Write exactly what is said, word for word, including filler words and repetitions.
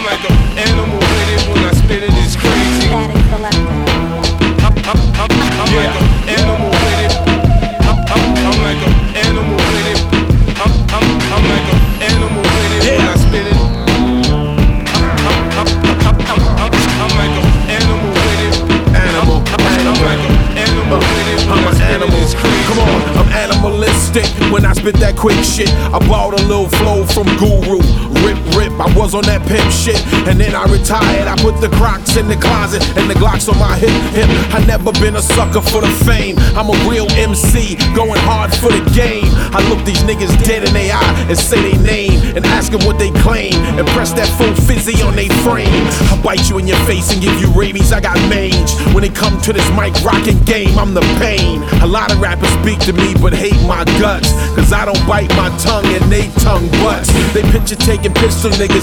like an animal with it when I spit it, it's crazy. I'm, I'm, I'm, I'm yeah. like an animal with it. I'm, I'm, I'm like an animal with it. I'm, I'm, I'm like an animal with it yeah. when I spit it. I'm, I'm, I'm, I'm, I'm, I'm like an animal with it. Animal, I'm, I'm, I'm like an animal uh, with it when I'm I spit animal. It, it's crazy. Come on, I'm animalistic when I spit that quick shit. I bought a little flow from Guru. Rip, rip, I was on that pimp shit. And then I retired, I put the Crocs in the closet and the Glocks on my hip, hip. I never been a sucker for the fame. I'm a real M C, going hard for the game. I look these niggas dead in they eye and say they name and ask them what they claim and press that full fizzy on they frame. I bite you in your face and give you rabies, I got mange. When it come to this mic rocking game, I'm the pain. A lot of rappers speak to me but hate my guts, cause I don't bite my tongue and they tongue butts. They picture taking pistol niggas